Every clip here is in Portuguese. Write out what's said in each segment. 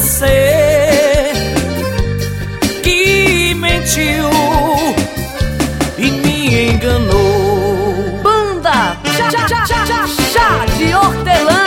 você que mentiu e me enganou. Banda Chá de Hortelã.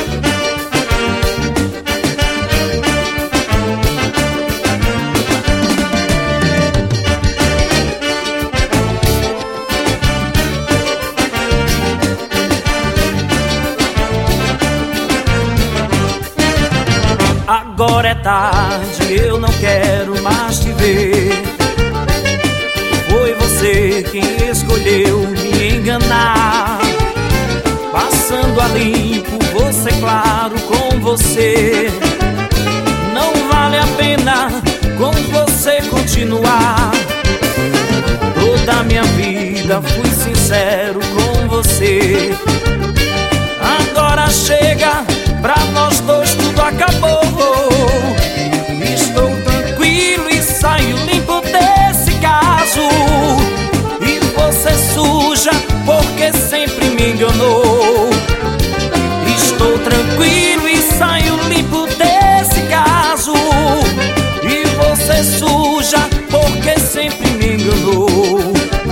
Agora é tarde, eu não quero mais te ver. Foi você quem escolheu me enganar. Passando a limpo, você claro com você. Não vale a pena com você continuar. Toda a minha vida fui sincero com você. Agora chega, pra nós dois tudo acabou. Estou tranquilo e saio limpo desse caso. E você suja porque sempre me enganou. Estou tranquilo e saio limpo desse caso. E você suja porque sempre me enganou.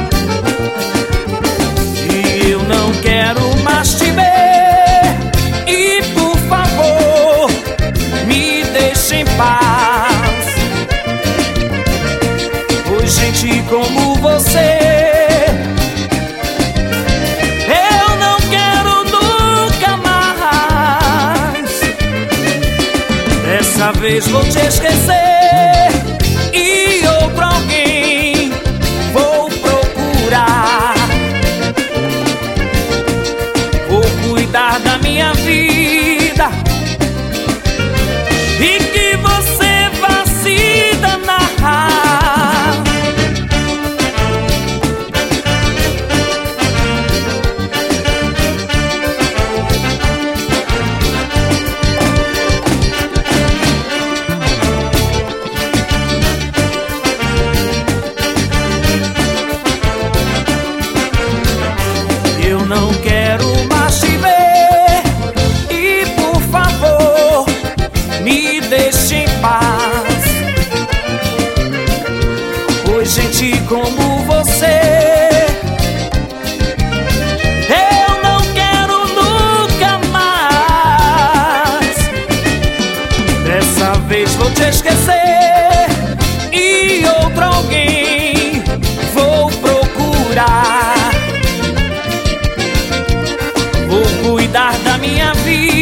E eu não quero mais te ver. Pois gente como você eu não quero nunca mais. Dessa vez vou te esquecer e outro alguém vou procurar. Vou cuidar da minha vida e que você vá se danar. Eu não quero mais te ver e por favor me deixe em paz. Pois gente como você eu não quero nunca mais. Dessa vez vou te esquecer e outro alguém vou procurar. Vou cuidar da minha vida